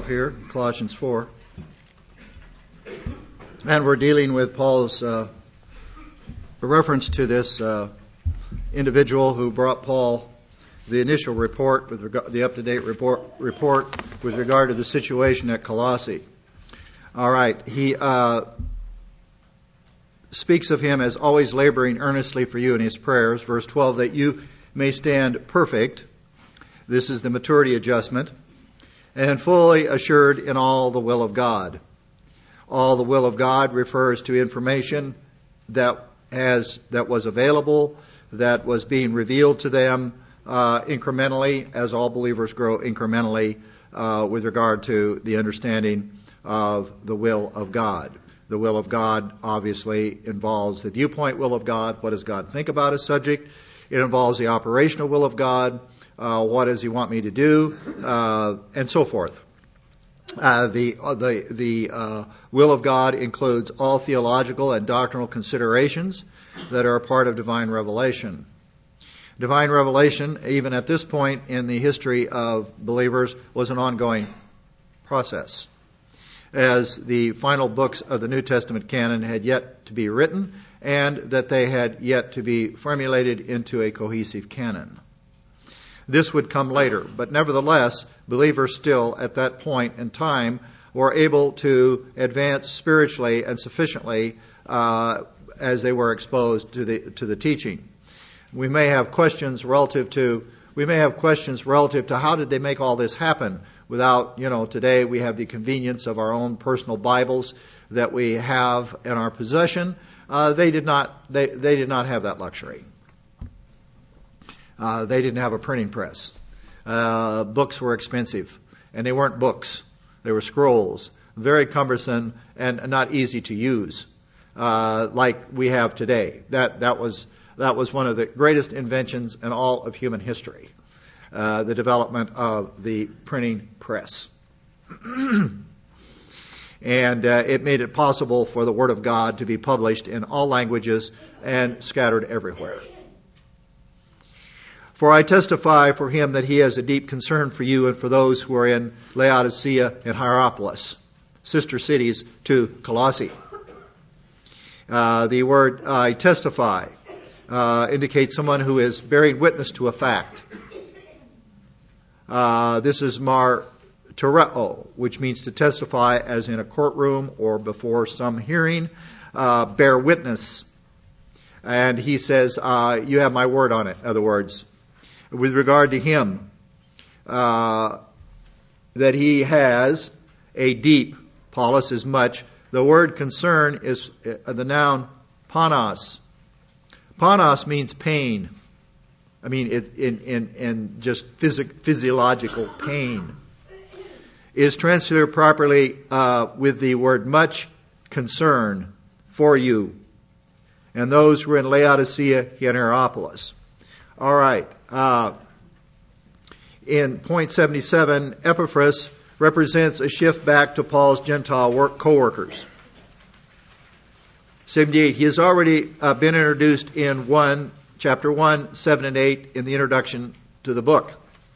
12 here, Colossians 4. And we're dealing with Paul's reference to this individual who brought Paul the initial report, with regard, the up-to-date report with regard to the situation at Colossae. All right, he speaks of him as always laboring earnestly for you in his prayers. Verse 12, that you may stand perfect. This is the maturity adjustment. And fully assured in all the will of God. All the will of God refers to information that was available, that was being revealed to them incrementally, as all believers grow incrementally with regard to the understanding of the will of God. The will of God obviously involves the viewpoint will of God. What does God think about a subject? It involves the operational will of God. What does he want me to do? And so forth. The will of God includes all theological and doctrinal considerations that are a part of divine revelation. Divine revelation, even at this point in the history of believers, was an ongoing process, as the final books of the New Testament canon had yet to be written and that they had yet to be formulated into a cohesive canon. This would come later, but nevertheless, believers still at that point in time were able to advance spiritually and sufficiently as they were exposed to the teaching. We may have questions relative to how did they make all this happen without, today we have the convenience of our own personal Bibles that we have in our possession. They did not have that luxury. They didn't have a printing press. Books were expensive, and they weren't books. They were scrolls, very cumbersome and not easy to use, like we have today. That was one of the greatest inventions in all of human history, the development of the printing press. And it made it possible for the Word of God to be published in all languages and scattered everywhere. For I testify for him that he has a deep concern for you and for those who are in Laodicea and Hierapolis, sister cities to Colossae. The word I testify indicates someone who is bearing witness to a fact. This is martyreo, which means to testify as in a courtroom or before some hearing, bear witness. And he says, you have my word on it, in other words. With regard to him, that he has a deep, Paulus is much. The word concern is the noun panos. Panos means pain. I mean, in just physiological pain. Is translated properly with the word much concern for you and those who are in Laodicea and Hierapolis. All right. In point 77, Epaphras represents a shift back to Paul's Gentile co-workers. 78, he has already been introduced in chapter 1, 7 and 8 in the introduction to the book.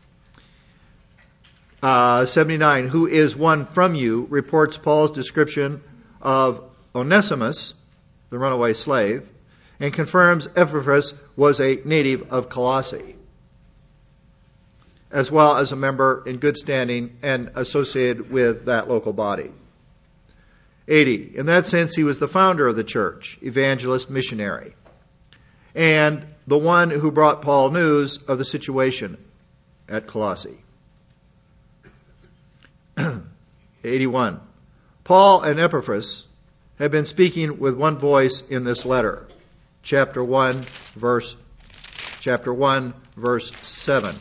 79, who is one from you, reports Paul's description of Onesimus, the runaway slave, and confirms Epaphras was a native of Colossae, as well as a member in good standing and associated with that local body. 80. In that sense, he was the founder of the church, evangelist, missionary, and the one who brought Paul news of the situation at Colossae. 81. Paul and Epaphras have been speaking with one voice in this letter. Chapter 1, verse 7.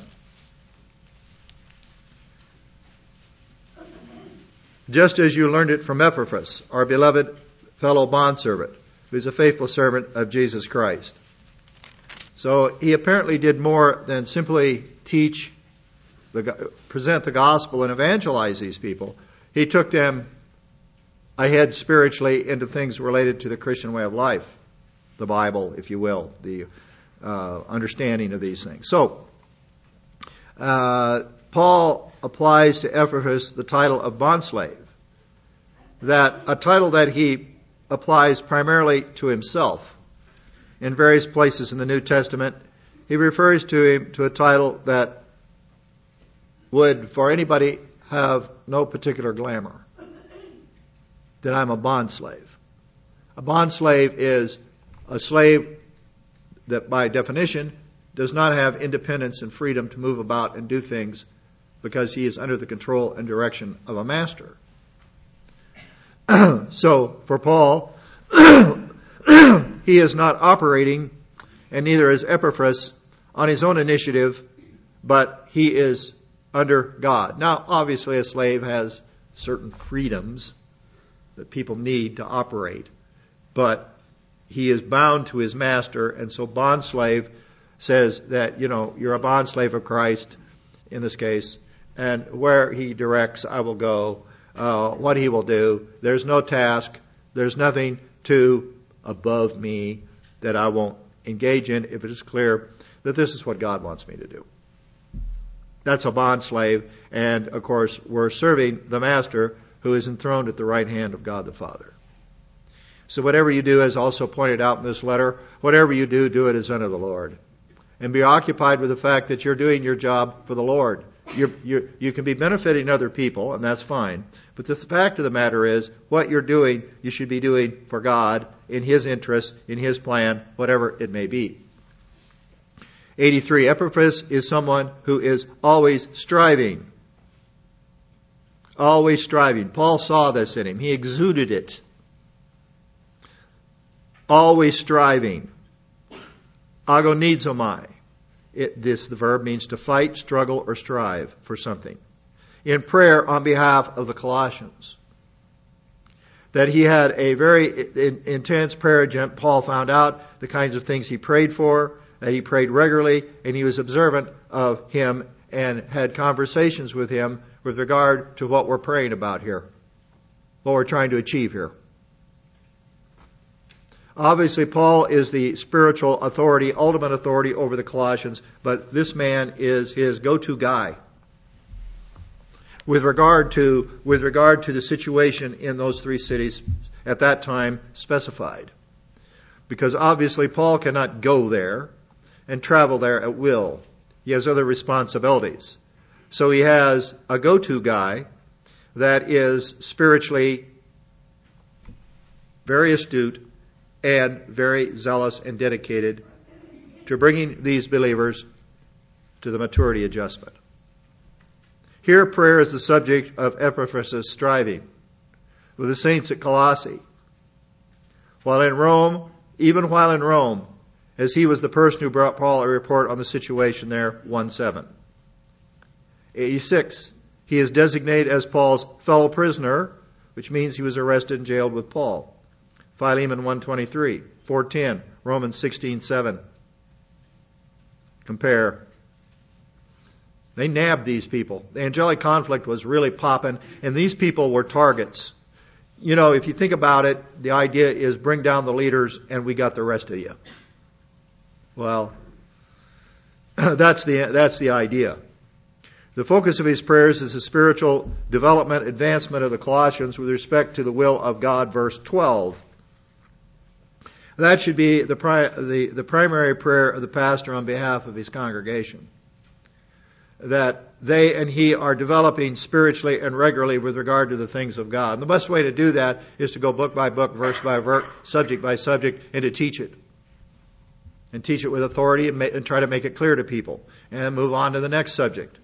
Just as you learned it from Epaphras, our beloved fellow bondservant, who is a faithful servant of Jesus Christ. So he apparently did more than simply present the gospel and evangelize these people. He took them ahead spiritually into things related to the Christian way of life. The Bible, if you will, the understanding of these things. So, Paul applies to Epaphras the title of bondslave, that a title that he applies primarily to himself. In various places in the New Testament, he refers to him to a title that would, for anybody, have no particular glamour. That I'm a bondslave. A bondslave is a slave that, by definition, does not have independence and freedom to move about and do things because he is under the control and direction of a master. So, for Paul, he is not operating, and neither is Epaphras, on his own initiative, but he is under God. Now, obviously, a slave has certain freedoms that people need to operate, but he is bound to his master, and so bondslave says that, you're a bondslave of Christ, in this case, and where he directs, I will go, what he will do. There's no task, there's nothing above me that I won't engage in if it is clear that this is what God wants me to do. That's a bondslave, and of course we're serving the master who is enthroned at the right hand of God the Father. So whatever you do, as also pointed out in this letter, whatever you do, do it as unto the Lord. And be occupied with the fact that you're doing your job for the Lord. You can be benefiting other people, and that's fine. But the fact of the matter is, what you're doing, you should be doing for God, in His interest, in His plan, whatever it may be. 83. Epaphras is someone who is always striving. Always striving. Paul saw this in him. He exuded it. Always striving. Agonizomai. The verb means to fight, struggle, or strive for something. In prayer on behalf of the Colossians. That he had a very intense prayer. Paul found out the kinds of things he prayed for, that he prayed regularly, and he was observant of him and had conversations with him with regard to what we're praying about here, what we're trying to achieve here. Obviously, Paul is the spiritual authority, ultimate authority over the Colossians, but this man is his go-to guy with regard to the situation in those three cities at that time specified. Because obviously Paul cannot go there and travel there at will. He has other responsibilities. So he has a go-to guy that is spiritually very astute and very zealous and dedicated to bringing these believers to the maturity adjustment. Here, prayer is the subject of Epaphras' striving with the saints at Colossae. Even while in Rome, as he was the person who brought Paul a report on the situation there, 1:7. 86. He is designated as Paul's fellow prisoner, which means he was arrested and jailed with Paul. Philemon 1:23, 4:10, Romans 16:7. Compare. They nabbed these people. The angelic conflict was really popping, and these people were targets. If you think about it, the idea is bring down the leaders and we got the rest of you. Well, that's the idea. The focus of his prayers is the spiritual development, advancement of the Colossians with respect to the will of God, verse 12. That should be the primary prayer of the pastor on behalf of his congregation. That they and he are developing spiritually and regularly with regard to the things of God. And the best way to do that is to go book by book, verse by verse, subject by subject, and to teach it. And teach it with authority and try to make it clear to people. And move on to the next subject.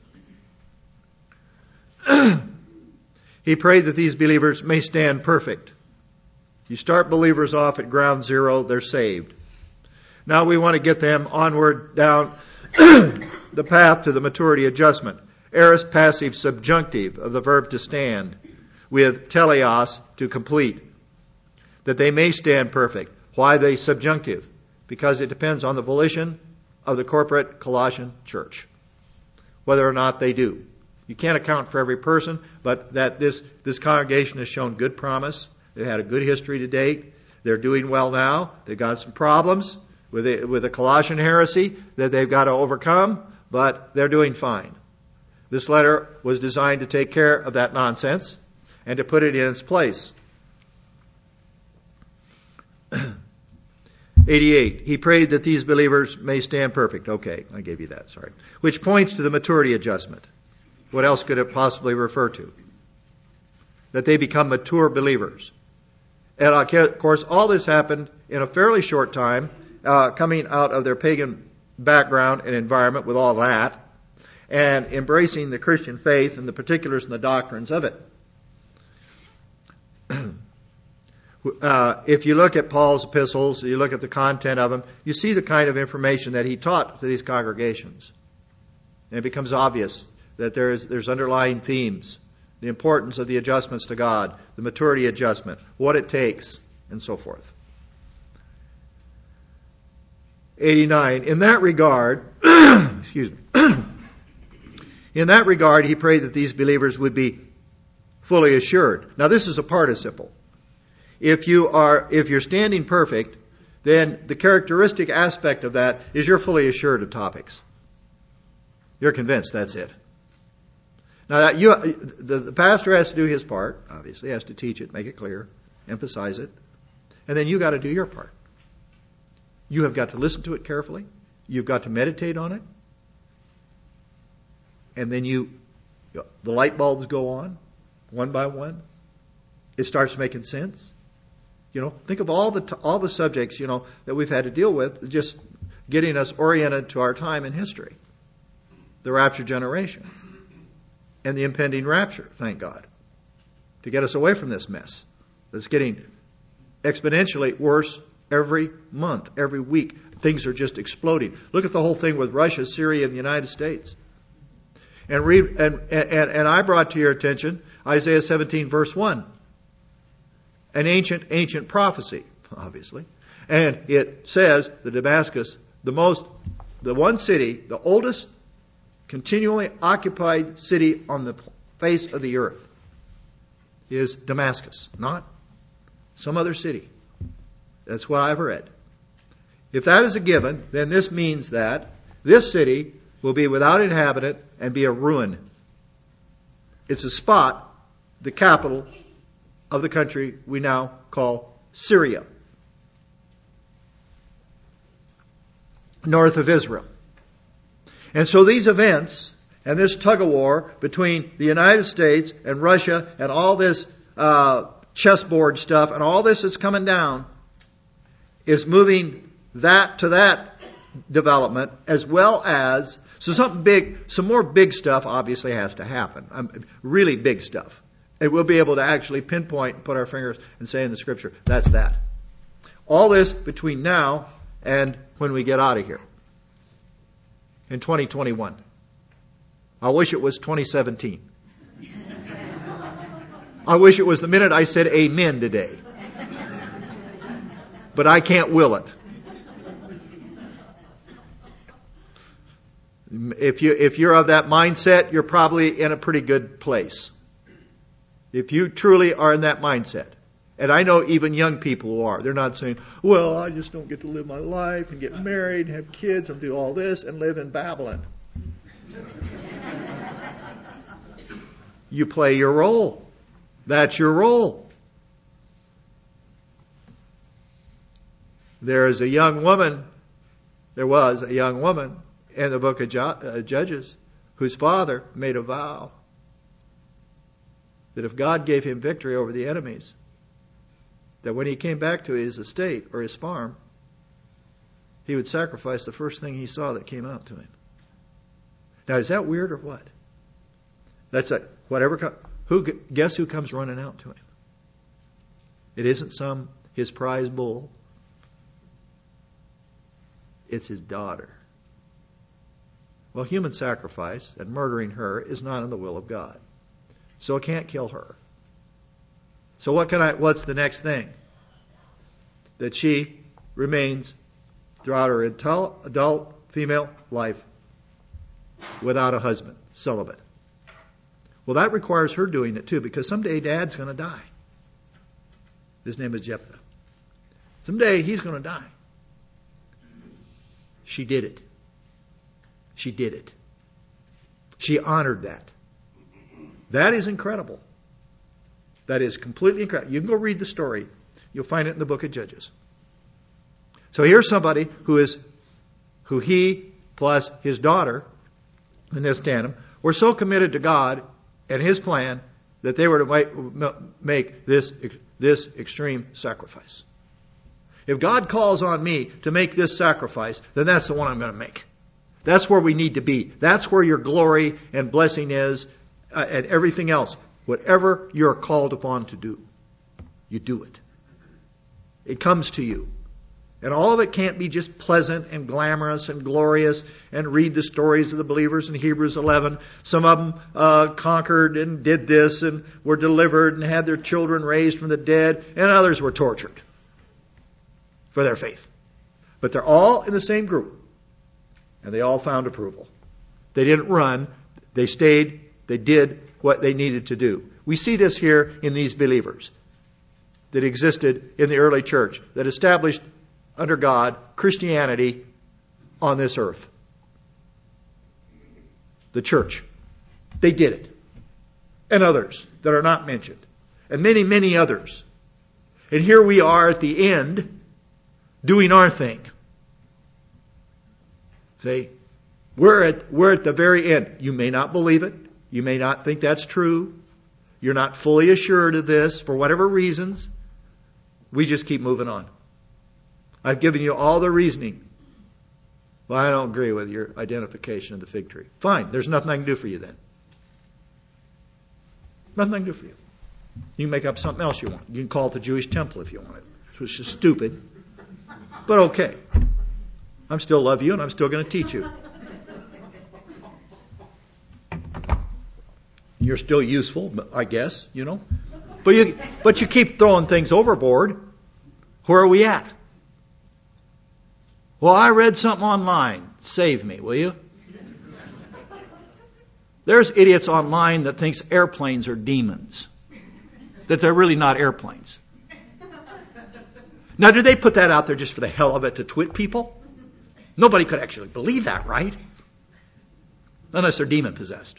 He prayed that these believers may stand perfect. You start believers off at ground zero, they're saved. Now we want to get them onward down the path to the maturity adjustment. Aorist passive subjunctive of the verb to stand with teleos to complete. That they may stand perfect. Why the subjunctive? Because it depends on the volition of the corporate Colossian church. Whether or not they do. You can't account for every person, but that this congregation has shown good promise. They've had a good history to date. They're doing well now. They've got some problems with the Colossian heresy that they've got to overcome, but they're doing fine. This letter was designed to take care of that nonsense and to put it in its place. 88. He prayed that these believers may stand perfect. Okay, I gave you that, sorry. Which points to the maturity adjustment. What else could it possibly refer to? That they become mature believers. And of course, all this happened in a fairly short time, coming out of their pagan background and environment with all that, and embracing the Christian faith and the particulars and the doctrines of it. If you look at Paul's epistles, you look at the content of them, you see the kind of information that he taught to these congregations. And it becomes obvious that there's underlying themes. The importance of the adjustments to God, the maturity adjustment, what it takes, and so forth. 89. In that regard, excuse me. In that regard, he prayed that these believers would be fully assured. Now, this is a participle. If you're standing perfect, then the characteristic aspect of that is you're fully assured of topics. You're convinced that's it. Now, the pastor has to do his part, obviously. He has to teach it, make it clear, emphasize it. And then you got to do your part. You have got to listen to it carefully. You've got to meditate on it. And then the light bulbs go on, one by one. It starts making sense. Think of all the subjects, that we've had to deal with, just getting us oriented to our time in history. The rapture generation. And the impending rapture, thank God, to get us away from this mess that's getting exponentially worse every month, every week. Things are just exploding. Look at the whole thing with Russia, Syria, and the United States. And I brought to your attention Isaiah 17, verse 1. An ancient prophecy, obviously. And it says that Damascus, the one city, the oldest continually occupied city on the face of the earth is Damascus, not some other city. That's what I've read. If that is a given, then this means that this city will be without inhabitant and be a ruin. It's a spot, the capital of the country we now call Syria, north of Israel. And so these events and this tug-of-war between the United States and Russia and all this chessboard stuff and all this that's coming down is moving that to that development, as well as, so some more big stuff obviously has to happen. Really big stuff. And we'll be able to actually pinpoint and put our fingers and say in the Scripture, that's that. All this between now and when we get out of here. In 2021. I wish it was 2017. I wish it was the minute I said amen today. But I can't will it. If you're of that mindset, you're probably in a pretty good place. If you truly are in that mindset. And I know even young people who are. They're not saying, well, I just don't get to live my life and get married and have kids and do all this and live in Babylon. You play your role. That's your role. There was a young woman in the book of Judges whose father made a vow that if God gave him victory over the enemies, that when he came back to his estate or his farm, he would sacrifice the first thing he saw that came out to him. Now, is that weird or what? That's like whatever. Guess who comes running out to him? It isn't his prize bull. It's his daughter. Well, human sacrifice and murdering her is not in the will of God, so it can't kill her. So what's the next thing? That she remains throughout her adult female life without a husband, celibate. Well, that requires her doing it too, because someday Dad's going to die. His name is Jephthah. Someday he's going to die. She did it. She did it. She honored that. That is incredible. That is completely incredible. You can go read the story. You'll find it in the book of Judges. So here's somebody who he plus his daughter in this tandem were so committed to God and his plan that they were to make this extreme sacrifice. If God calls on me to make this sacrifice, then that's the one I'm going to make. That's where we need to be. That's where your glory and blessing is, and everything else. Whatever you're called upon to do, you do it. It comes to you. And all of it can't be just pleasant and glamorous and glorious, and read the stories of the believers in Hebrews 11. Some of them conquered and did this and were delivered and had their children raised from the dead, and others were tortured for their faith. But they're all in the same group, and they all found approval. They didn't run. They stayed. They did what they needed to do. We see this here in these believers that existed in the early church, that established under God Christianity on this earth. The church. They did it. And others that are not mentioned. And many, many others. And here we are at the end doing our thing. See? We're at the very end. You may not believe it. You may not think that's true. You're not fully assured of this for whatever reasons. We just keep moving on. I've given you all the reasoning. Well, I don't agree with your identification of the fig tree. Fine. There's nothing I can do for you then. Nothing I can do for you. You can make up something else you want. You can call it the Jewish temple if you want it, which is stupid. But okay. I still love you and I'm still going to teach you. You're still useful, I guess, you know. But you keep throwing things overboard. Where are we at? Well, I read something online. Save me, will you? There's idiots online that thinks airplanes are demons. That they're really not airplanes. Now, do they put that out there just for the hell of it to twit people? Nobody could actually believe that, right? Unless they're demon-possessed.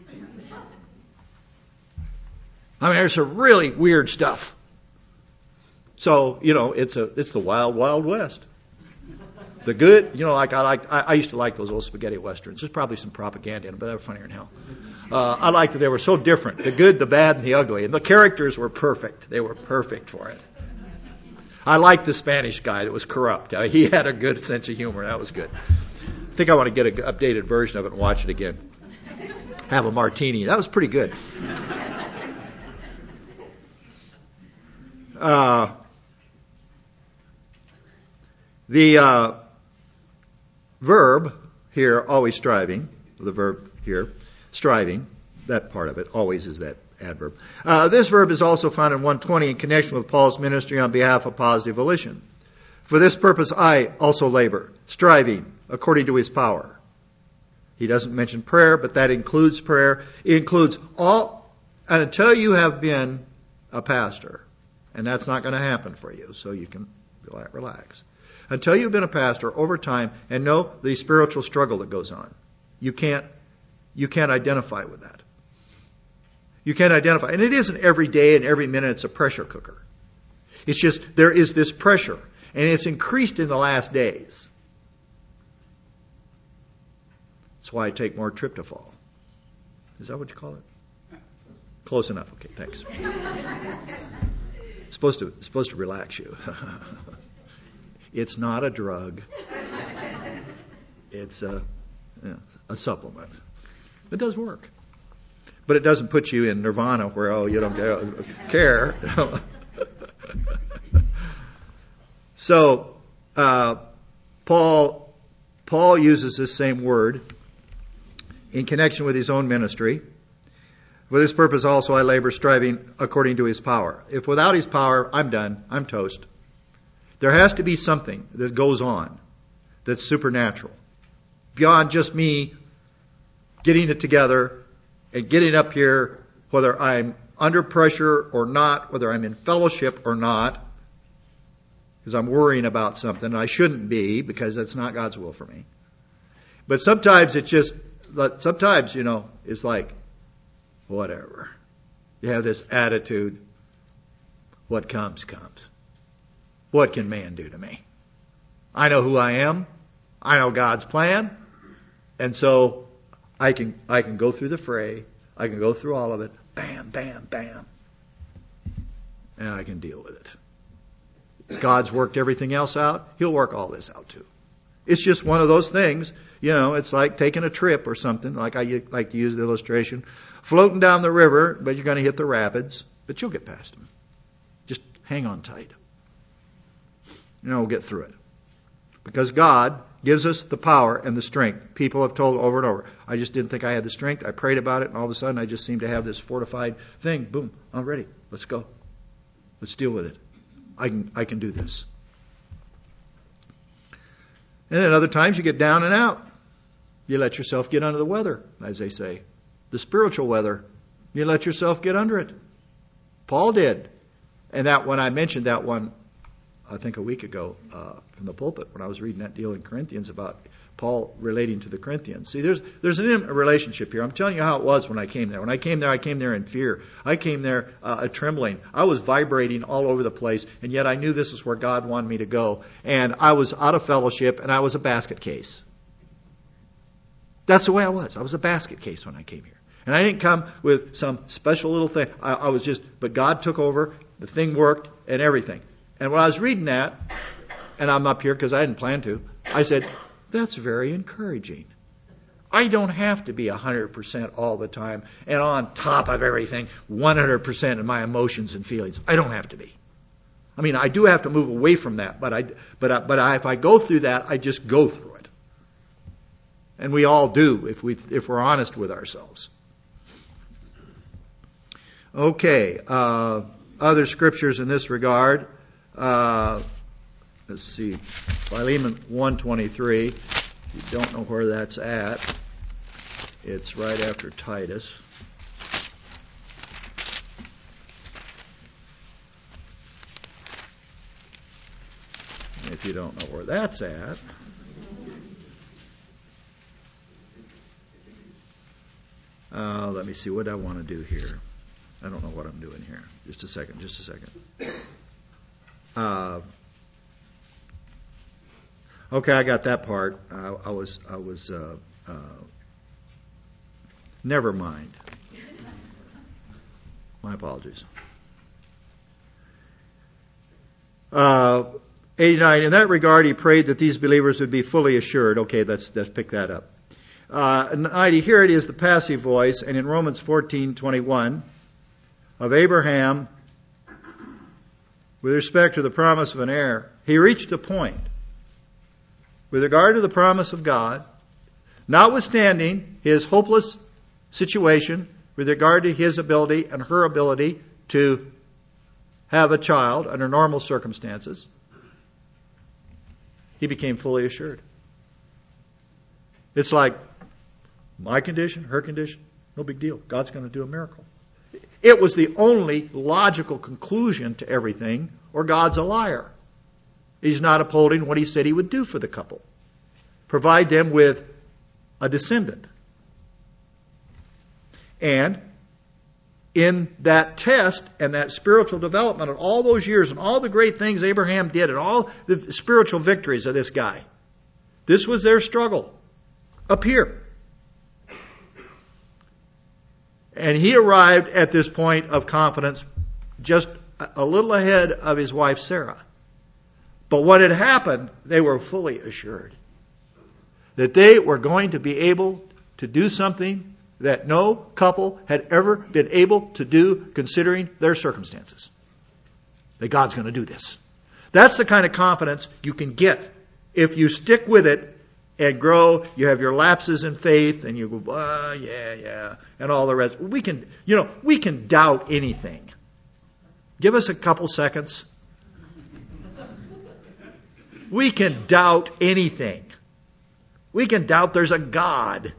I mean, there's some really weird stuff. So, you know, it's the wild, wild west. The good, you know, I used to like those old spaghetti westerns. There's probably some propaganda in them, but they were funnier than hell. I liked that they were so different. The good, the bad, and the ugly. And the characters were perfect. They were perfect for it. I liked the Spanish guy that was corrupt. He had a good sense of humor. That was good. I think I want to get an updated version of it and watch it again. Have a martini. That was pretty good. The verb here, always striving, the verb here, striving, that part of it, always is that adverb. This verb is also found in 120 in connection with Paul's ministry on behalf of positive volition. For this purpose I also labor, striving according to his power. He doesn't mention prayer, but that includes prayer. It includes all, and until you have been a pastor, and that's not going to happen for you, so you can relax. Until you've been a pastor over time and know the spiritual struggle that goes on, you can't identify with that. You can't identify. And it isn't every day and every minute it's a pressure cooker. It's just there is this pressure, and it's increased in the last days. That's why I take more tryptophan. Is that what you call it? Close enough. Okay, thanks. It's supposed to relax you. It's not a drug. It's a supplement. It does work. But it doesn't put you in nirvana where, you don't care. So, Paul uses this same word in connection with his own ministry. For this purpose also I labor, striving according to his power. If without his power, I'm done. I'm toast. There has to be something that goes on that's supernatural. Beyond just me getting it together and getting up here, whether I'm under pressure or not, whether I'm in fellowship or not, because I'm worrying about something. I shouldn't be, because that's not God's will for me. But sometimes it's just, But sometimes, it's like, whatever. You have this attitude, what comes, comes. What can man do to me? I know who I am. I know God's plan. And so I can go through the fray. I can go through all of it. Bam, bam, bam. And I can deal with it. God's worked everything else out. He'll work all this out too. It's just one of those things. It's like taking a trip or something. Like I like to use the illustration. Floating down the river, but you're going to hit the rapids. But you'll get past them. Just hang on tight. We'll get through it. Because God gives us the power and the strength. People have told over and over, I just didn't think I had the strength. I prayed about it, and all of a sudden I just seem to have this fortified thing. Boom, I'm ready. Let's go. Let's deal with it. I can do this. And then other times you get down and out. You let yourself get under the weather, as they say. The spiritual weather. You let yourself get under it. Paul did. And that when I mentioned that one, I think a week ago from the pulpit when I was reading that deal in Corinthians about Paul relating to the Corinthians. See, there's an intimate relationship here. I'm telling you how it was when I came there. When I came there in fear. I came there trembling. I was vibrating all over the place, and yet I knew this is where God wanted me to go. And I was out of fellowship, and I was a basket case. That's the way I was. I was a basket case when I came here. And I didn't come with some special little thing. I was just, but God took over. The thing worked and everything. And when I was reading that, and I'm up here because I didn't plan to, I said, that's very encouraging. I don't have to be 100% all the time and on top of everything, 100% of my emotions and feelings. I don't have to be. I mean, I do have to move away from that, but if I go through that, I just go through it. And we all do if we're honest with ourselves. Okay, other scriptures in this regard. Let's see, Philemon 1:23. If you don't know where that's at, it's right after Titus. If you don't know where that's at, let me see what I want to do here. I don't know what I'm doing here. Just a second. Okay, I got that part. I was. Never mind. My apologies. 89. In that regard, he prayed that these believers would be fully assured. Okay, let's pick that up. 90. Here it is, the passive voice, and in Romans 14:21 of Abraham, with respect to the promise of an heir, he reached a point with regard to the promise of God, notwithstanding his hopeless situation with regard to his ability and her ability to have a child under normal circumstances, he became fully assured. It's like my condition, her condition, no big deal. God's going to do a miracle. It was the only logical conclusion to everything, or God's a liar. He's not upholding what he said he would do for the couple. Provide them with a descendant. And in that test and that spiritual development of all those years and all the great things Abraham did and all the spiritual victories of this guy, this was their struggle up here. And he arrived at this point of confidence just a little ahead of his wife Sarah. But what had happened, they were fully assured that they were going to be able to do something that no couple had ever been able to do considering their circumstances. That God's going to do this. That's the kind of confidence you can get if you stick with it and grow. You have your lapses in faith and you go, yeah, and all the rest. We can doubt anything. Give us a couple seconds. We can doubt anything. We can doubt there's a God.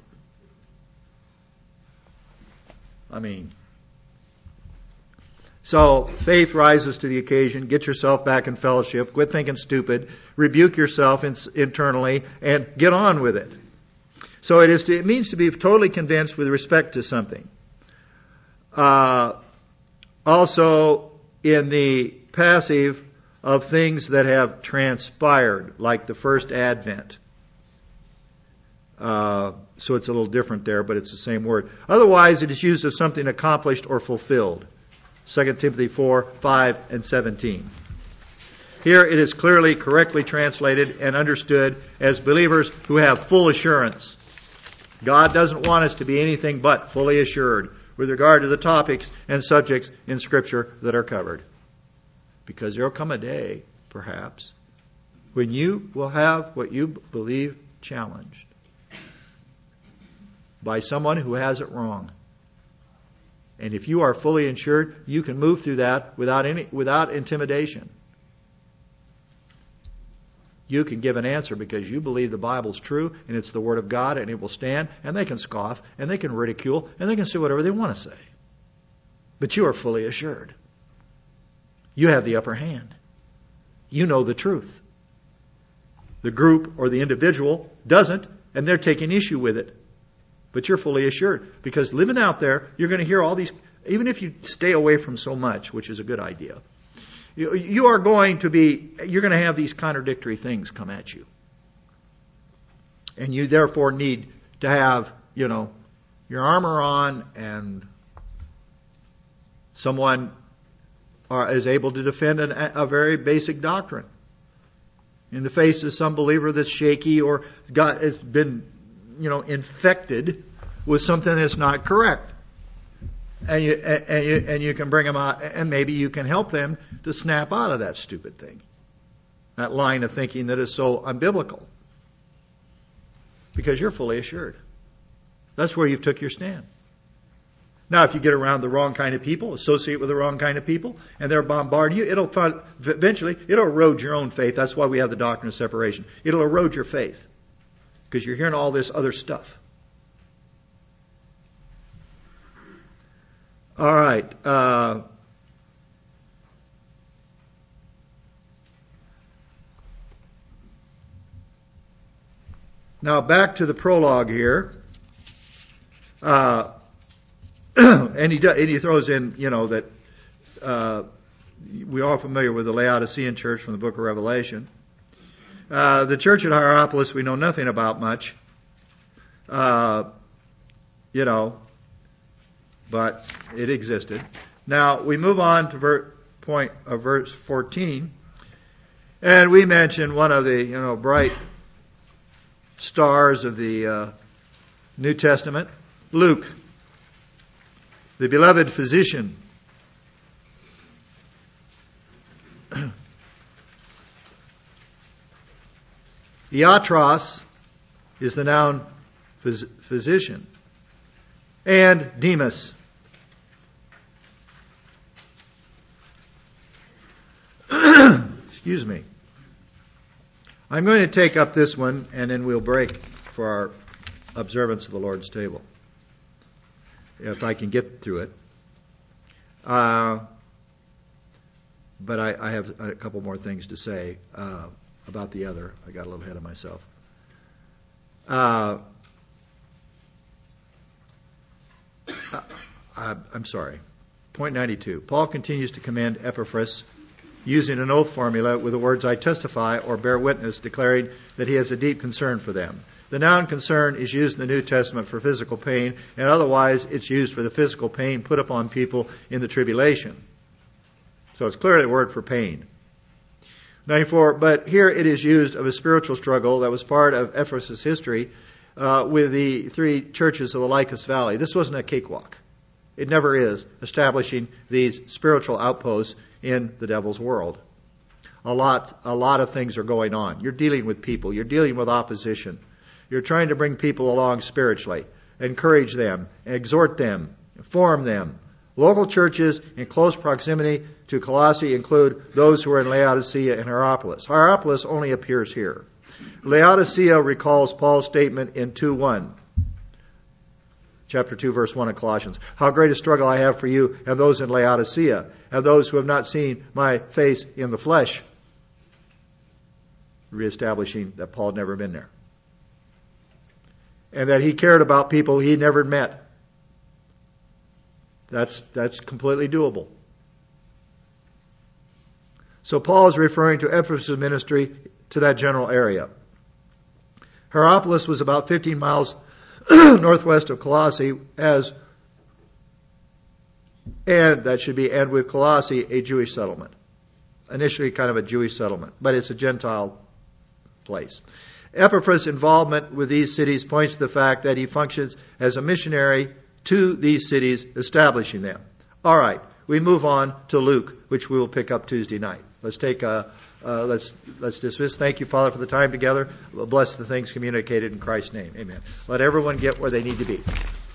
So faith rises to the occasion. Get yourself back in fellowship. Quit thinking stupid. Rebuke yourself internally and get on with it. So it means to be totally convinced with respect to something. Also, in the passive of things that have transpired, like the first advent. So it's a little different there, but it's the same word. Otherwise, it is used of something accomplished or fulfilled. 2 Timothy 4, 5, and 17. Here it is clearly, correctly translated and understood as believers who have full assurance. God doesn't want us to be anything but fully assured with regard to the topics and subjects in Scripture that are covered. Because there will come a day, perhaps, when you will have what you believe challenged by someone who has it wrong. And if you are fully insured, you can move through that without intimidation. You can give an answer because you believe the Bible's true and it's the Word of God and it will stand, and they can scoff and they can ridicule and they can say whatever they want to say. But you are fully assured. You have the upper hand. You know the truth. The group or the individual doesn't, and they're taking issue with it. But you're fully assured because living out there, you're going to hear all these, even if you stay away from so much, which is a good idea. You're going to have these contradictory things come at you. And you therefore need to have, your armor on, and someone is able to defend a very basic doctrine in the face of some believer that's shaky or has been, infected with something that's not correct. And you can bring them out, and maybe you can help them to snap out of that stupid thing, that line of thinking that is so unbiblical, because you're fully assured. That's where you've took your stand. Now, if you get around the wrong kind of people, associate with the wrong kind of people, and they're bombarding you, eventually it'll erode your own faith. That's why we have the doctrine of separation. It'll erode your faith because you're hearing all this other stuff. All right. Now back to the prologue here. And he throws in, that we are familiar with the Laodicean church from the book of Revelation. The church at Hierapolis we know nothing about much. But it existed. Now, we move on to point of verse 14. And we mentioned one of the, bright stars of the New Testament, Luke, the beloved physician. Iatros is the noun physician. And Demas. Excuse me. I'm going to take up this one, and then we'll break for our observance of the Lord's table, if I can get through it. But I have a couple more things to say about the other. I got a little ahead of myself. I'm sorry. Point 92. Paul continues to commend Epaphras using an oath formula with the words, I testify or bear witness, declaring that he has a deep concern for them. The noun concern is used in the New Testament for physical pain, and otherwise it's used for the physical pain put upon people in the tribulation. So it's clearly a word for pain. 94, but here it is used of a spiritual struggle that was part of Ephesus' history with the three churches of the Lycus Valley. This wasn't a cakewalk. It never is, establishing these spiritual outposts in the devil's world. A lot of things are going on. You're dealing with people. You're dealing with opposition. You're trying to bring people along spiritually, encourage them, exhort them, inform them. Local churches in close proximity to Colossae include those who are in Laodicea and Hierapolis. Hierapolis only appears here. Laodicea recalls Paul's statement in 2:1. Chapter 2, verse 1 of Colossians. How great a struggle I have for you and those in Laodicea, and those who have not seen my face in the flesh. Reestablishing that Paul had never been there. and that he cared about people he never met. That's completely doable. So Paul is referring to Ephesus ministry to that general area. Hierapolis was about 15 miles northwest of Colossae, and with Colossae, a Jewish settlement. Initially kind of a Jewish settlement, but it's a Gentile place. Epaphras' involvement with these cities points to the fact that he functions as a missionary to these cities, establishing them. All right, we move on to Luke, which we will pick up Tuesday night. Let's dismiss. Thank you, Father, for the time together. Bless the things communicated in Christ's name. Amen. Let everyone get where they need to be.